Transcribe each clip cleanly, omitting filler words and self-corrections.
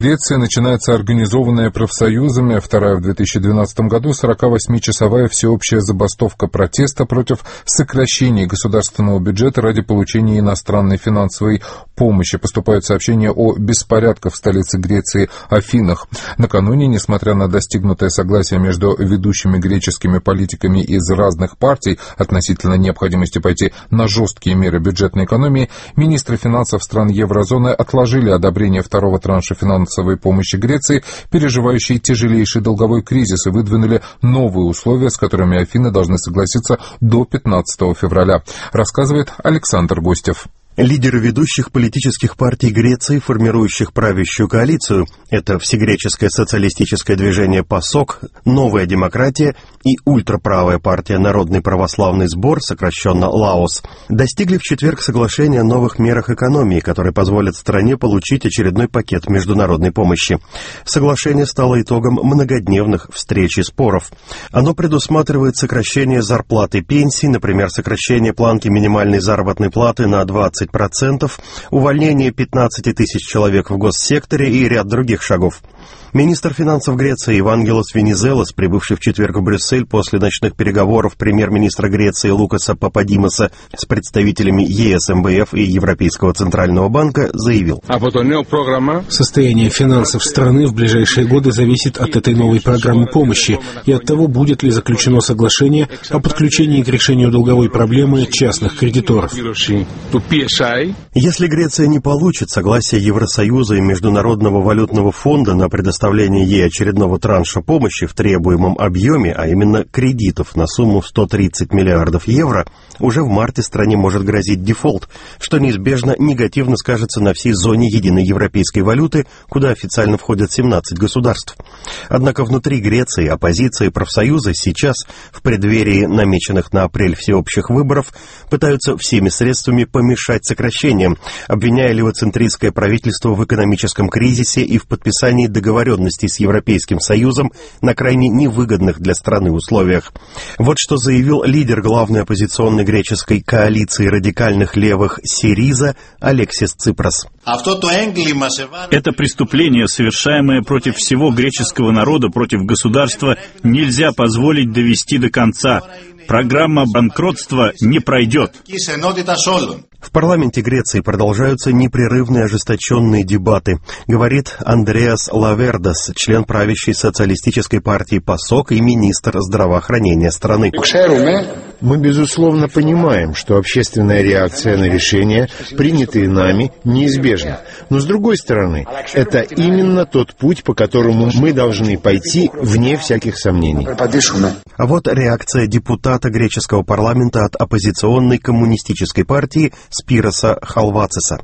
Греции начинается организованная профсоюзами, вторая в 2012 году 48-часовая всеобщая забастовка протеста против сокращения государственного бюджета ради получения иностранной финансовой помощи. Поступают сообщения о беспорядках в столице Греции Афинах. Накануне, несмотря на достигнутое согласие между ведущими греческими политиками из разных партий относительно необходимости пойти на жесткие меры бюджетной экономии, министры финансов стран еврозоны отложили одобрение второго транша финансовой помощи Греции, переживающей тяжелейший долговой кризис, и выдвинули новые условия, с которыми Афины должны согласиться до 15 февраля, рассказывает Александр Гостев. Лидеры ведущих политических партий Греции, формирующих правящую коалицию, это Всегреческое социалистическое движение ПАСОК, Новая демократия и ультраправая партия Народный православный сбор, сокращенно ЛАОС, достигли в четверг соглашения о новых мерах экономии, которые позволят стране получить очередной пакет международной помощи. Соглашение стало итогом многодневных встреч и споров. Оно предусматривает сокращение зарплат и пенсий, например, сокращение планки минимальной заработной платы на 20%, увольнение 15 тысяч человек в госсекторе и ряд других шагов. Министр финансов Греции Евангелос Венизелос, прибывший в четверг в Брюссель после ночных переговоров премьер-министра Греции Лукаса Пападимоса с представителями ЕС, МВФ и Европейского центрального банка, заявил: состояние финансов страны в ближайшие годы зависит от этой новой программы помощи и от того, будет ли заключено соглашение о подключении к решению долговой проблемы частных кредиторов. Если Греция не получит согласия Евросоюза и Международного валютного фонда на предоставление ей очередного транша помощи в требуемом объеме, а именно кредитов на сумму 130 миллиардов евро, уже в марте стране может грозить дефолт, что неизбежно негативно скажется на всей зоне единой европейской валюты, куда официально входят 17 государств. Однако внутри Греции оппозиция и профсоюзы сейчас, в преддверии намеченных на апрель всеобщих выборов, пытаются всеми средствами помешать сокращениям, обвиняя левоцентристское правительство в экономическом кризисе и в подписании договоренностей с Европейским Союзом на крайне невыгодных для страны условиях. Вот что заявил лидер главной оппозиционной греческой коалиции радикальных левых СИРИЗА Алексис Ципрос. Это преступление, совершаемое против всего греческого народа, против государства, нельзя позволить довести до конца. Программа банкротства не пройдет. В парламенте Греции продолжаются непрерывные ожесточенные дебаты, говорит Андреас Лавердас, член правящей социалистической партии ПАСОК и министр здравоохранения страны. Мы, безусловно, понимаем, что общественная реакция на решения, принятые нами, неизбежна. Но, с другой стороны, это именно тот путь, по которому мы должны пойти, вне всяких сомнений. А вот реакция депутата греческого парламента от оппозиционной коммунистической партии Спироса Халвациса.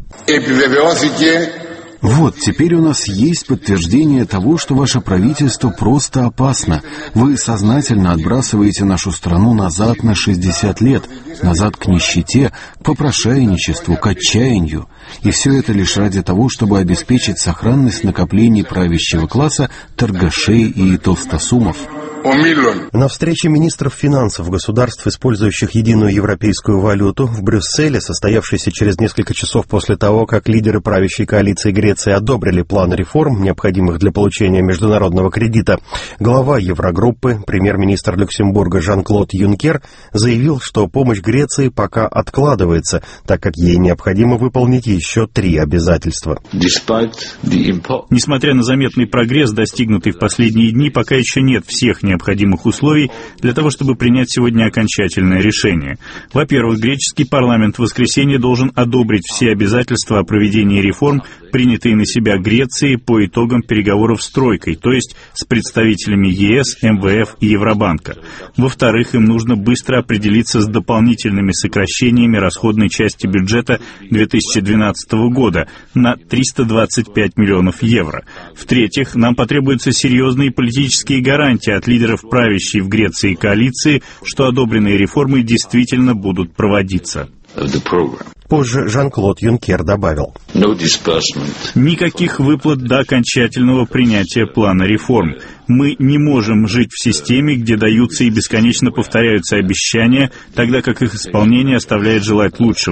Вот, теперь у нас есть подтверждение того, что ваше правительство просто опасно. Вы сознательно отбрасываете нашу страну назад на 60 лет, назад к нищете, к попрошайничеству, к отчаянию. И все это лишь ради того, чтобы обеспечить сохранность накоплений правящего класса, торгашей и толстосумов. На встрече министров финансов государств, использующих единую европейскую валюту, в Брюсселе, состоявшейся через несколько часов после того, как лидеры правящей коалиции Греции одобрили план реформ, необходимых для получения международного кредита, глава Еврогруппы, премьер-министр Люксембурга Жан-Клод Юнкер, заявил, что помощь Греции пока откладывается, так как ей необходимо выполнить еще 3 обязательства. Несмотря на заметный прогресс, достигнутый в последние дни, пока еще нет всех необходимых условий для того, чтобы принять сегодня окончательное решение. Во-первых, греческий парламент в воскресенье должен одобрить все обязательства о проведении реформ, принятые на себя Грецией по итогам переговоров с Тройкой, то есть с представителями ЕС, МВФ и Евробанка. Во-вторых, им нужно быстро определиться с дополнительными сокращениями расходной части бюджета 2012 года на 325 миллионов евро. В-третьих, нам потребуются серьезные политические гарантии от лидеров правящей в Греции коалиции, что одобренные реформы действительно будут проводиться. Позже Жан-Клод Юнкер добавил: никаких выплат до окончательного принятия плана реформ. Мы не можем жить в системе, где даются и бесконечно повторяются обещания, тогда как их исполнение оставляет желать лучшего.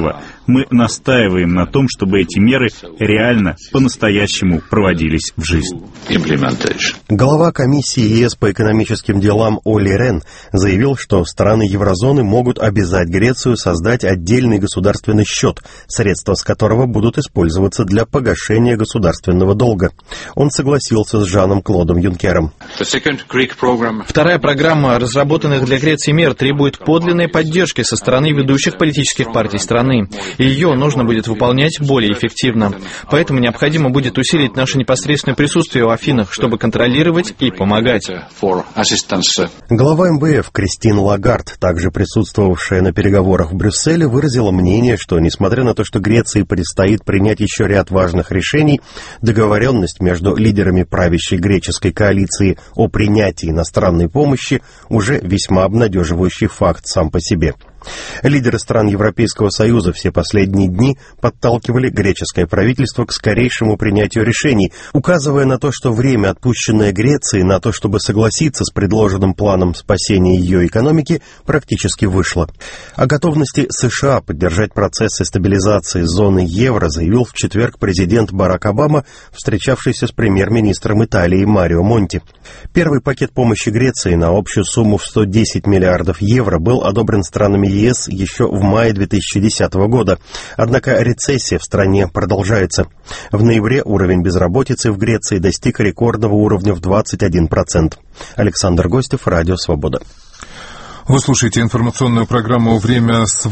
мы настаиваем на том, чтобы эти меры реально, по-настоящему проводились в жизнь. Глава комиссии ЕС по экономическим делам Олли Рен заявил, что страны еврозоны могут обязать Грецию создать отдельный государственный счет, средства с которого будут использоваться для погашения государственного долга. Он согласился с Жаном-Клодом Юнкером. Вторая программа разработанных для Греции мер требует подлинной поддержки со стороны ведущих политических партий страны, и ее нужно будет выполнять более эффективно. Поэтому необходимо будет усилить наше непосредственное присутствие в Афинах, чтобы контролировать и помогать. Глава МВФ Кристин Лагард, также присутствовавшая на переговорах в Брюсселе, выразила мнение, что, несмотря на то, что Греции предстоит принять еще ряд важных решений, договоренность между лидерами правящей греческой коалиции о принятии иностранной помощи уже весьма обнадеживающий факт сам по себе. Лидеры стран Европейского Союза все последние дни подталкивали греческое правительство к скорейшему принятию решений, указывая на то, что время, отпущенное Греции на то, чтобы согласиться с предложенным планом спасения ее экономики, практически вышло. О готовности США поддержать процессы стабилизации зоны евро заявил в четверг президент Барак Обама, встречавшийся с премьер-министром Италии Марио Монти. Первый пакет помощи Греции на общую сумму в 110 миллиардов евро был одобрен странами ЕС еще в мае 2010 года. Однако рецессия в стране продолжается. В ноябре уровень безработицы в Греции достиг рекордного уровня в 21%. Александр Гостев, Радио Свобода. Вы слушаете информационную программу «Время